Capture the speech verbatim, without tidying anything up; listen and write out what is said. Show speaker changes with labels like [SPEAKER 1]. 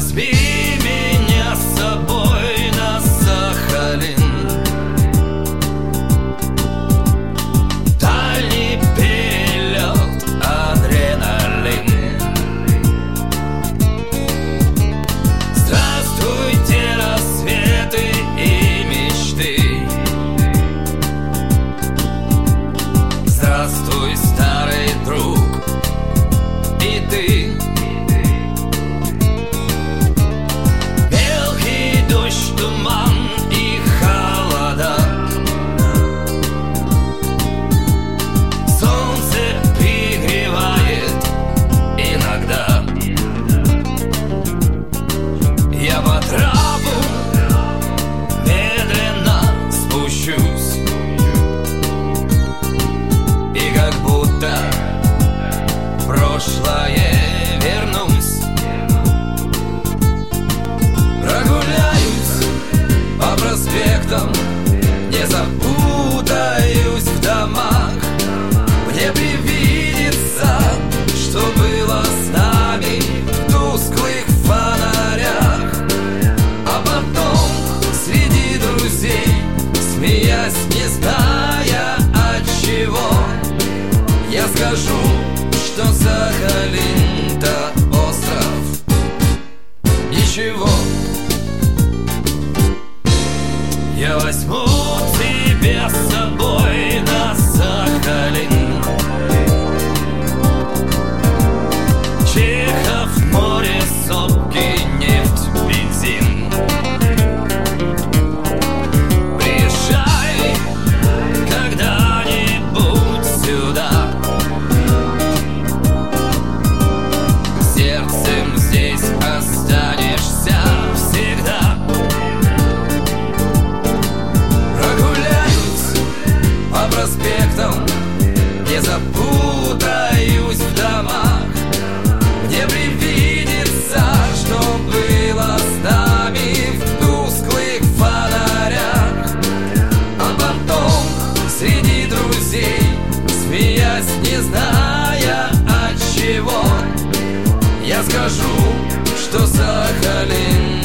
[SPEAKER 1] возьми меня с собой на Сахалин. Дальний перелет, адреналин. Здравствуйте, рассветы и мечты. Здравствуй, старый друг, и ты. Мелкий дождь, туман и холода. Солнце пригревает иногда. Я по трапу медленно спущусь, и как будто в прошлое вернусь. Прогуляюсь по проспектам, не запутаюсь в домах. Мне привидится, что было с нами в тусклых фонарях. А потом среди друзей, смеясь, не зная от чего, я скажу, что Сахалин-то остров. Ничего. Я возьму тебя с собой на Сахалин. Чехов, море, сопки, нефть, бензин. Приезжай когда-нибудь сюда. Сердцем здесь останешься всегда. Прогуляюсь по проспектам, не запутаюсь в домах. Мне привидится, что было с нами в тусклых фонарях. А потом среди друзей, смеясь, не зная от чего, я скажу, что Сахалин